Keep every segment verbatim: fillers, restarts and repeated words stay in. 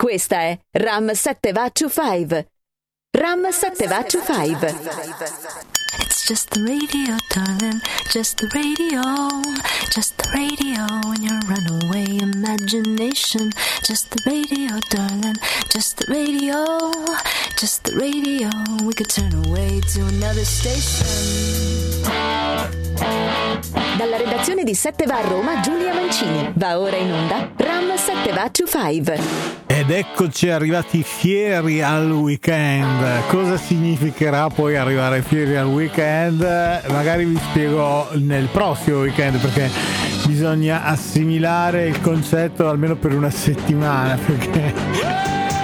Questa è Ram sette Va to Five. Ram sette Va to Five. It's just the radio, darling, just the radio, just the radio in your runaway imagination. Just the radio, darling, just the radio, just the radio. We could turn away to another station. Dalla redazione di sette Va a Roma, Giulia Mancini. Va ora in onda Ram sette Va to Five. Ed eccoci arrivati fieri al weekend. Cosa significherà poi arrivare fieri al weekend? Magari vi spiego nel prossimo weekend, perché bisogna assimilare il concetto almeno per una settimana, perché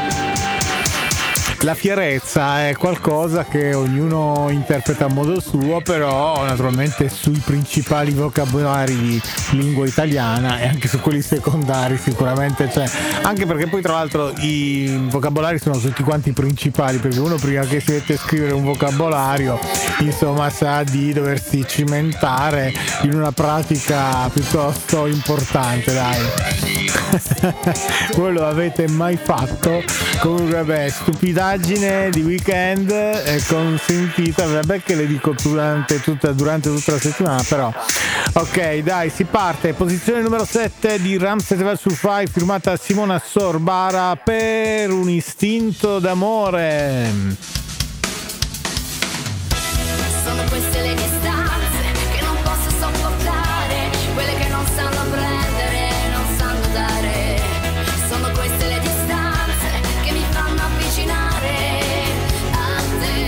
la fierezza è qualcosa che ognuno interpreta a modo suo, però naturalmente sui principali vocabolari di lingua italiana e anche su quelli secondari sicuramente c'è, anche perché poi tra l'altro i vocabolari sono tutti quanti principali, perché uno prima che si mette a scrivere un vocabolario insomma sa di doversi cimentare in una pratica piuttosto importante, dai. Voi lo avete mai fatto? Comunque vabbè, stupidaggine di weekend è consentita, vabbè che le dico durante tutta, durante tutta la settimana, però ok, dai, si parte. Posizione numero sette di Ram sette Va to Five, firmata Simona Sorbara, Per un istinto d'amore. Sono queste le distanze che non posso sopportare, quelle che non sanno prendere, non sanno dare. Sono queste le distanze che mi fanno avvicinare a te.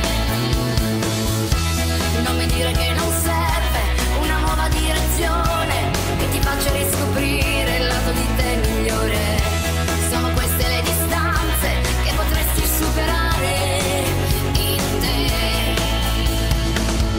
Non mi dire che non serve una nuova direzione che ti faccia riscoprire il lato di te migliore. Sono queste le distanze che potresti superare in te.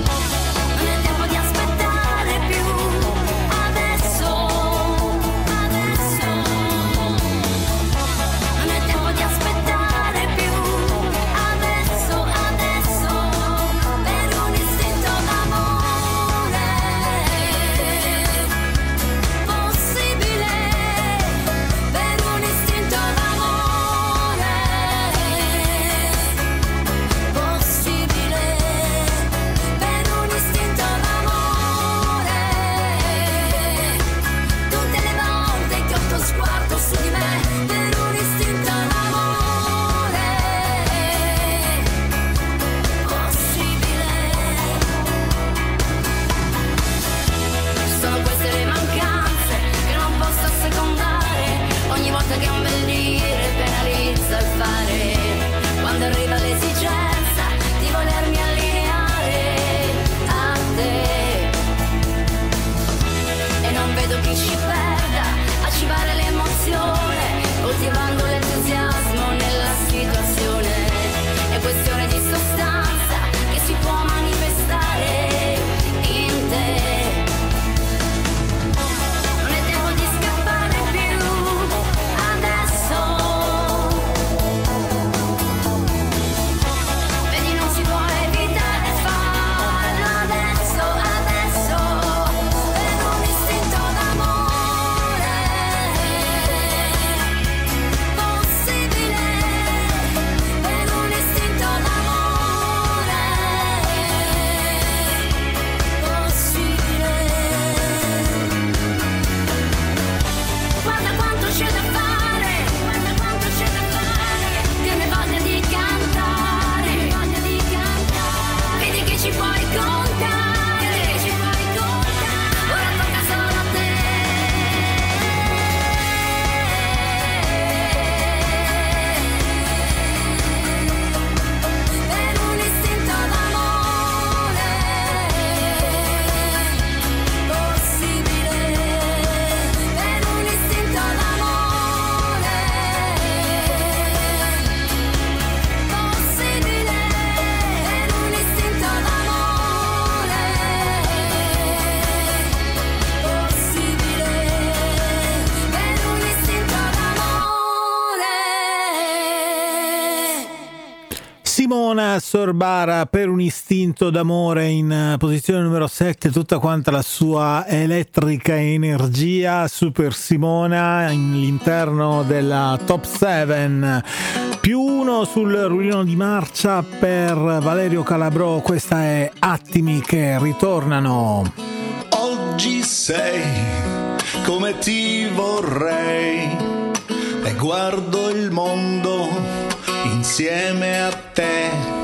Simona Sorbara per un istinto d'amore in posizione numero sette, tutta quanta la sua elettrica energia. Super Simona all'interno della top sette, più uno sul rullino di marcia per Valerio Calabrò. Questa è Attimi che ritornano. Oggi sei come ti vorrei e guardo il mondo insieme a te.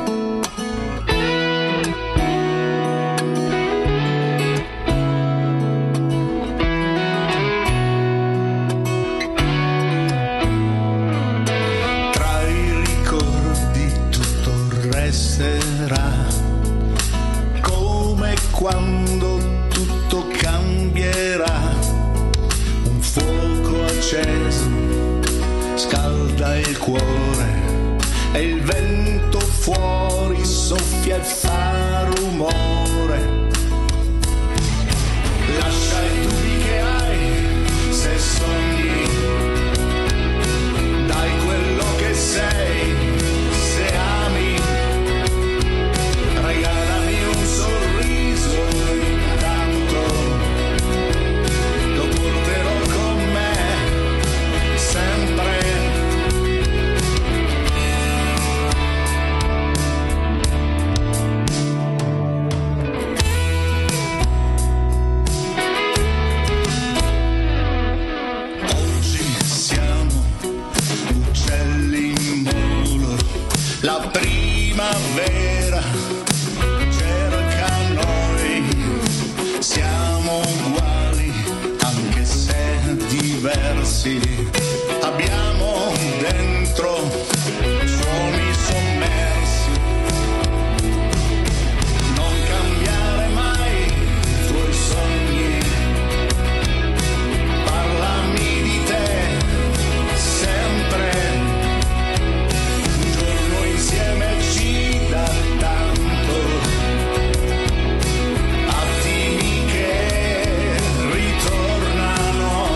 Tra i ricordi tutto resterà, come quando tutto cambierà. Un fuoco acceso scalda il cuore e il vento fuori soffia e fa rumore. Lascia i dubbi che hai, se sogni, dai quello che sei, se ami, regalami un sorriso intanto, lo porterò con me sempre. La primavera cerca noi, siamo uguali anche se diversi, abbiamo dentro suoni sommersi. Non cambiare mai i tuoi sogni, parlami di te sempre. Insieme ci dà tanto, attimi che ritornano.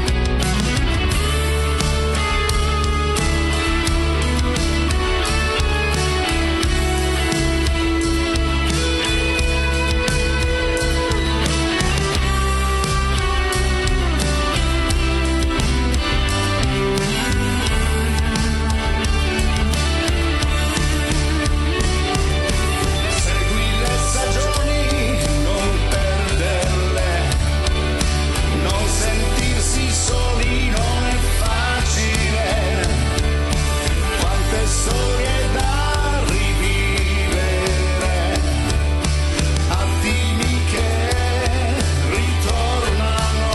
Storie da rivivere, attimi che ritornano.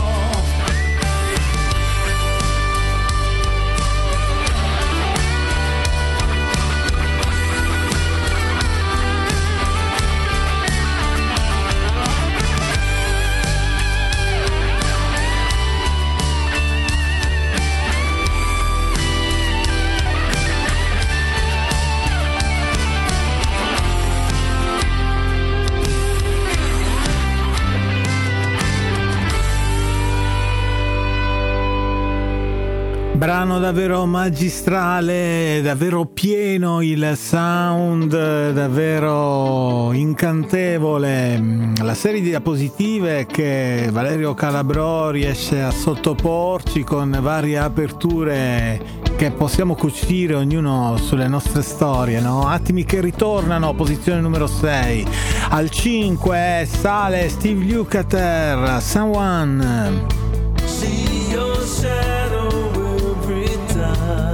Brano davvero magistrale, davvero pieno il sound, davvero incantevole. La serie di diapositive che Valerio Calabrò riesce a sottoporci con varie aperture che possiamo cucire ognuno sulle nostre storie, no? Attimi che ritornano, posizione numero sei. Al cinque sale Steve Lukather, Someone. See your shadow every time.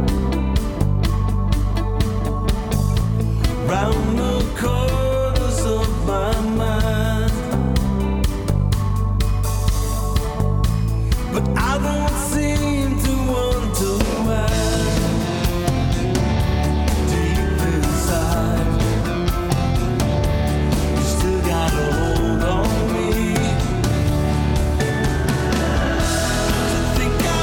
Round the corners of my mind, but I don't seem to wonder why. Deep inside, you still got a hold on me. I think I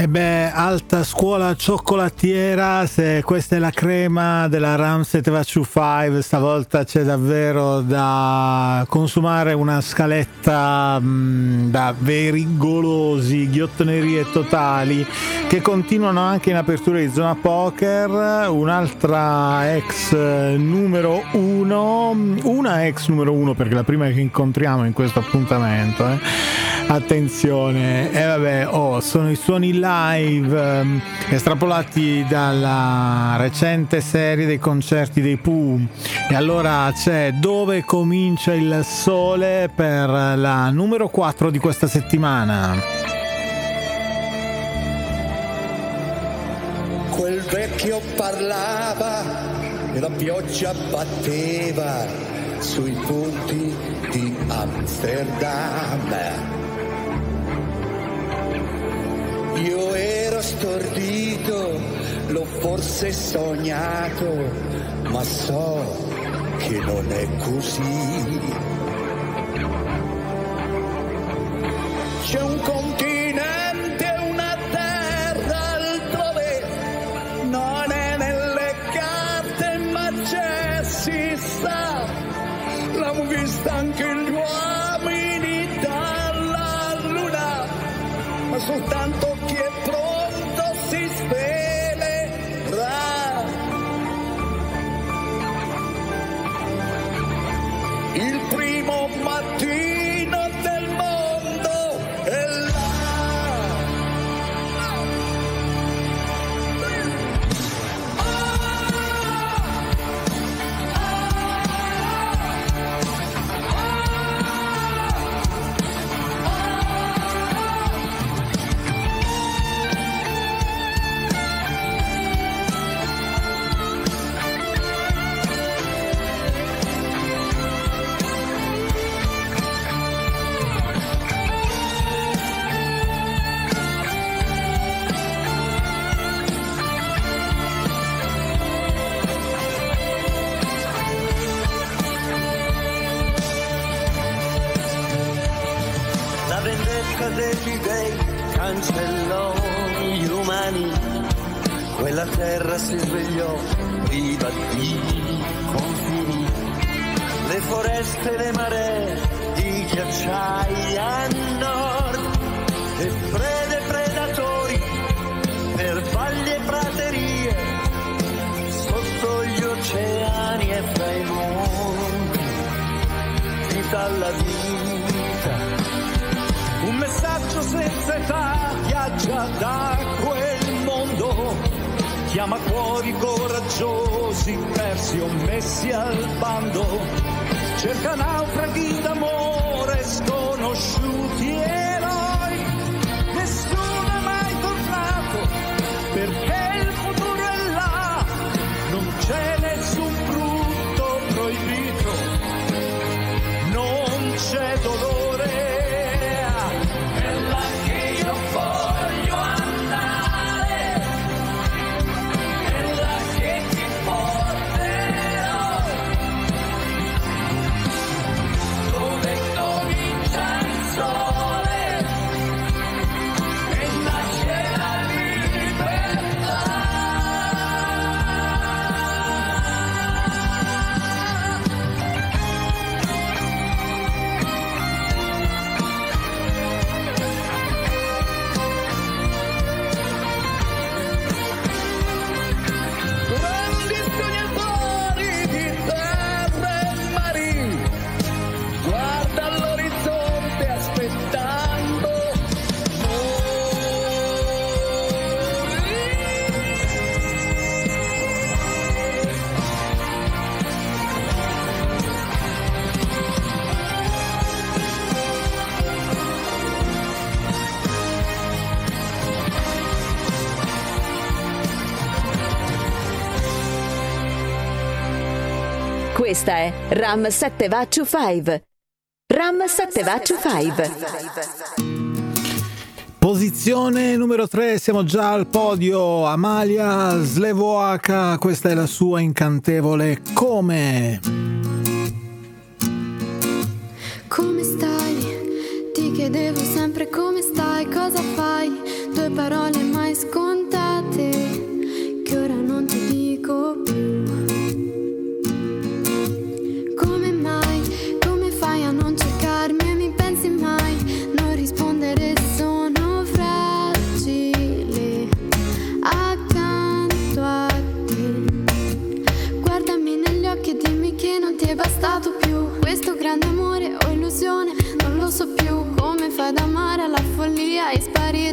E beh, alta scuola cioccolatiera, se questa è la crema della Ram Seteva cinque, stavolta c'è davvero da consumare una scaletta mh, da veri golosi, ghiottonerie totali, che continuano anche in apertura di Zona Poker. Un'altra ex numero uno, una ex numero uno, perché la prima che incontriamo in questo appuntamento, eh. Attenzione, e eh vabbè, oh, sono i suoni live ehm, estrapolati dalla recente serie dei concerti dei Pooh. E allora c'è Dove comincia il sole per la numero quattro di questa settimana. Quel vecchio parlava e la pioggia batteva sui ponti di Amsterdam. Io ero stordito, l'ho forse sognato, ma so che non è così. C'è un continente, una terra altrove, non è nelle carte ma c'è, si sa, l'hanno vista anche gli uomini dalla luna, ma soltanto chi è pronto si svelerà. Il primo mattino del mondo è là. degli dei cancellò gli umani, quella terra si svegliò priva di confini, le foreste, le maree, i ghiacciai a nord e prede predatori per valli e praterie, sotto gli oceani e fra i monti, vita alla vita. Un messaggio senza età viaggia da quel mondo, chiama cuori coraggiosi, persi o messi al bando, cerca naufraghi d'amore, sconosciuti eroi, nessuno è mai tornato, perché il futuro è là, non c'è nessun frutto proibito, non c'è dolore. Questa è Ram Seteva cinque. Ram Seteva cinque. Posizione numero tre, siamo già al podio. Amalia Slevoaka, questa è la sua incantevole Come. Come stai? Ti chiedevo sempre come stai, cosa fai? Due parole ma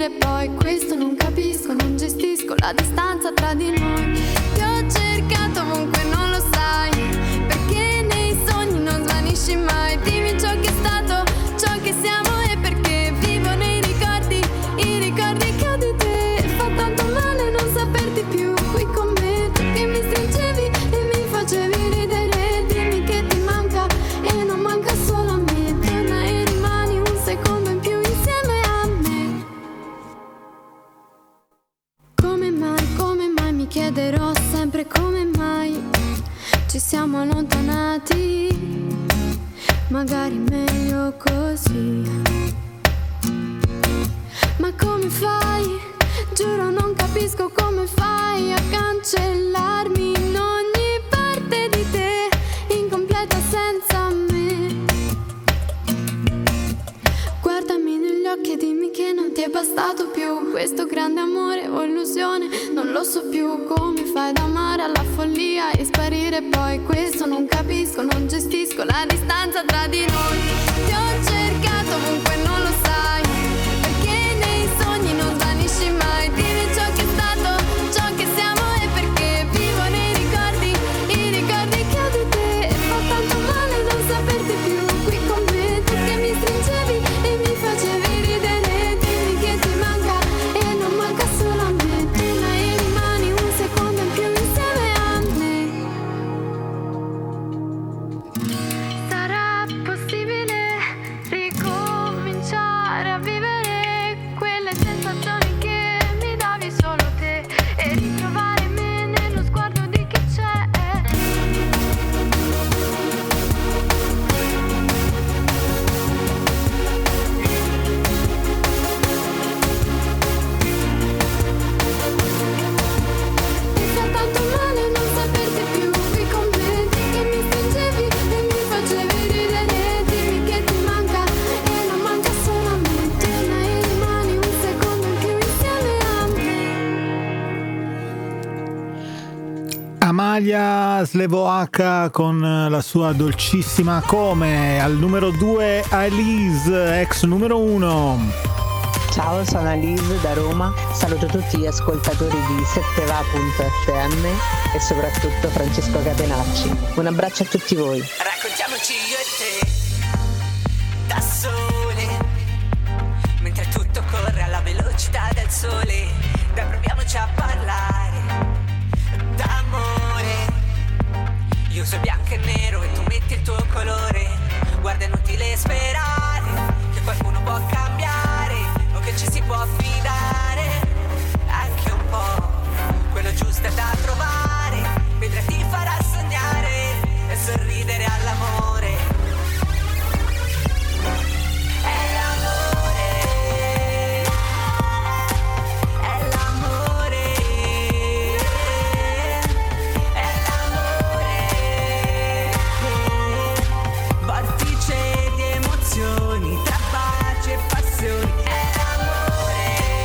sparire poi. Questo non capisco, non gestisco la distanza tra di noi. Ti ho cercato ovunque, non lo sai, perché nei sogni non svanisci mai. Dimmi ciò che è stato, ciò che siamo, e perché vivo nei ricordi, i ricordi che ho di te. Fa tanto male non saperti più qui con me, tu che mi stringevi e mi facevi ridere. Dimmi che ti manca e non manca solo a me. Torna e rimani un secondo in più insieme a me. Come mai, come mai mi chiederò sempre come mai ci siamo allontanati. Magari meglio così. Ma come fai? Giuro non capisco come fai a cancellarmi in ogni parte di te, incompleta senza me. Guardami negli occhi e dimmi che non ti è bastato più questo grande amore o illusione, non lo so più. Come fai ad amare alla follia e sparire poi? Questo non capisco, non gestisco la distanza tra di noi. Ti ho cercato ovunque, non lo sai, perché nei sogni non svanisci mai. Dimmi ciò che è stato, ciò che siamo, e perché vivo nei ricordi, i ricordi che ho di te. E fa tanto male non saperti più qui con me, tu che mi stringevi e mi facevi ridere. Dimmi che ti manca e non manca solo a me. Torna e rimani un secondo in più insieme a me. Sarà possibile ricominciare a vivere quelle sensazioni che mi davi solo te e ritrovare me nello sguardo di chi c'è. Mi fa tanto male non saperti più qui con me, tu che mi stringevi e mi facevi ridere. Dimmi che ti manca e non manca solo a me. Torna e rimani un secondo in più insieme a me. Amalia Slevoaka con la sua dolcissima Come. Al numero due Alice, ex numero uno. Ciao, sono Alice da Roma, saluto tutti gli ascoltatori di sette va punto effe emme e soprattutto Francesco Catenacci. Un abbraccio a tutti voi. Raccontiamoci io e te, da sole, mentre tutto corre alla velocità del sole. Dai, proviamoci a parlare d'amore. Io uso bianco e nero e tu metti il tuo colore. Guarda, è inutile sperare che qualcuno può cambiare o che ci si può fidare. Anche un po', quello giusto è da trovare. Vedrai ti farà sognare e sorridere all'amore. È l'amore, è l'amore, è l'amore, vortice di emozioni tra pace e passioni. È l'amore,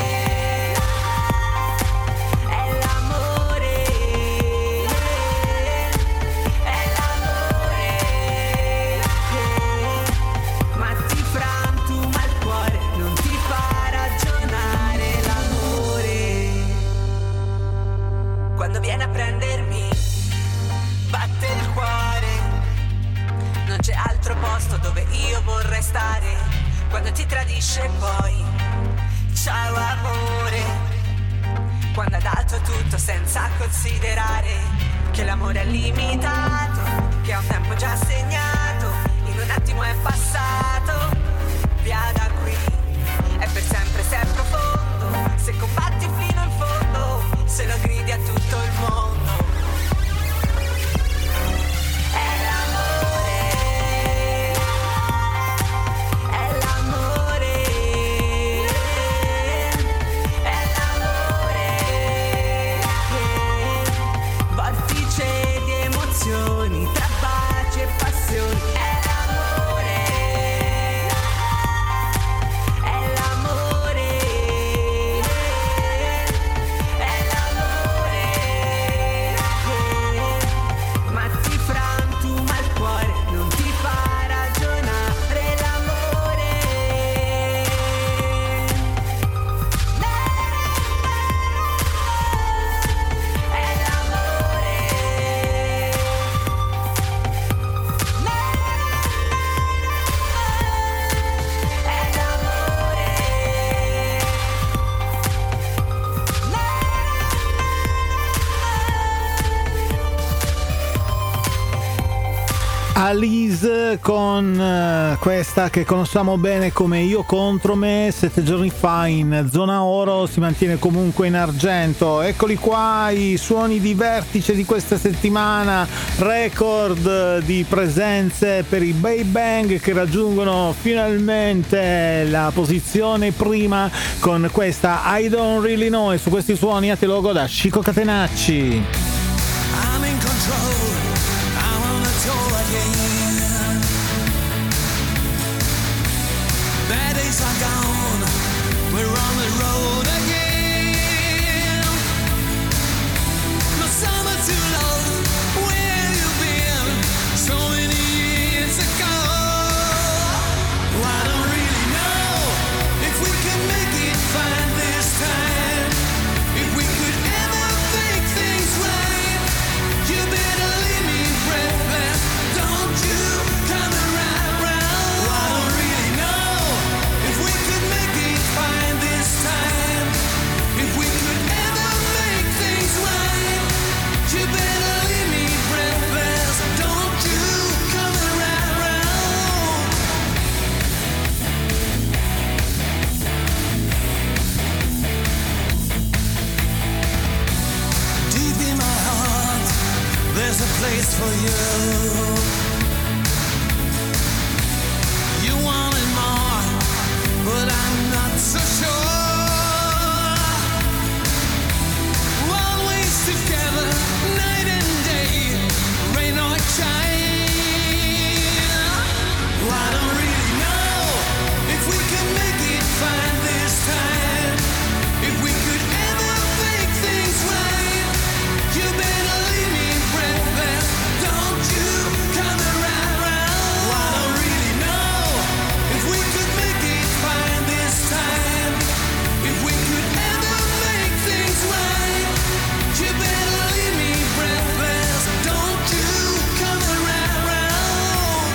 è l'amore, è l'amore, ma ti frantuma il cuore, non ti fa ragionare l'amore. Quando viene a prendermi batte il cuore, non c'è altro posto dove io vorrei stare. Quando ti tradisce poi, ciao amore. Quando ha dato tutto senza considerare che l'amore è limitato, che ha un tempo già segnato, in un attimo è passato. Via da qui, è per sempre se è profondo, se combatti fino in fondo, se lo gridi a tutto il mondo. È l'amore, è l'amore, è l'amore, vortice di emozioni tra pace e passioni. È l'amore, è l'amore, Alice con uh, questa che conosciamo bene come Io contro me. Sette giorni fa in zona oro, si mantiene comunque in argento. Eccoli qua i suoni di vertice di questa settimana, record di presenze per i Bay Bang che raggiungono finalmente la posizione prima con questa I Don't Really Know, e su questi suoni a te logo da Chico Catenacci. I'm in control, I'm on the tour again. Bad days are gone, we're on the road again. No summer too long, where have you been? So many years ago. I don't really know if we can make it fine this time. If we could ever make things right, you better leave me breathless. Don't you come around, round. I don't really know if we could make it fine this time. If we could ever make things right, you better leave me breathless. Don't you come around, round. Deep in my heart, there's a place for you. You wanted more, but I'm not so sure. Always together, night and day, rain or shine. I don't really know if we can make it fine this time. If we could ever make things right, you better leave me breathless. Don't you come around, round. I don't really know if we could make it fine this time. If we could ever make things right, you better leave me breathless. Don't you come around, round.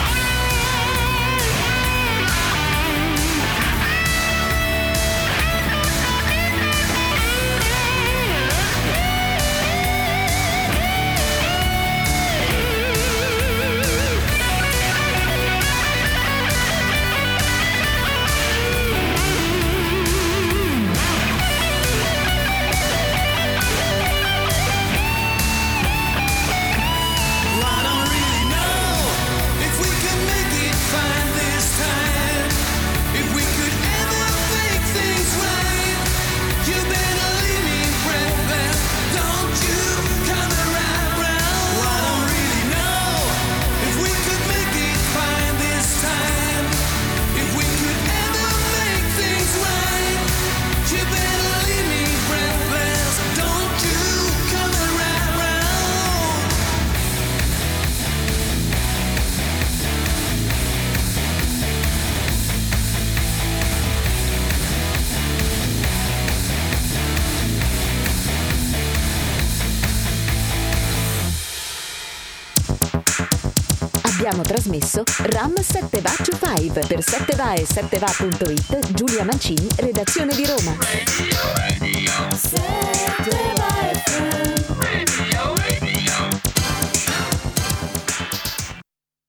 I don't really know if we can make it fine this time. If we could ever make things right, you better leave me breathless. Don't you come around, round. I don't really know if we could make it fine this time. If we could ever make things right, you better leave me breathless. Don't you come around, round. Abbiamo trasmesso Ram sette Va to cinque per sette va e sette va punto it. Giulia Mancini, redazione di Roma.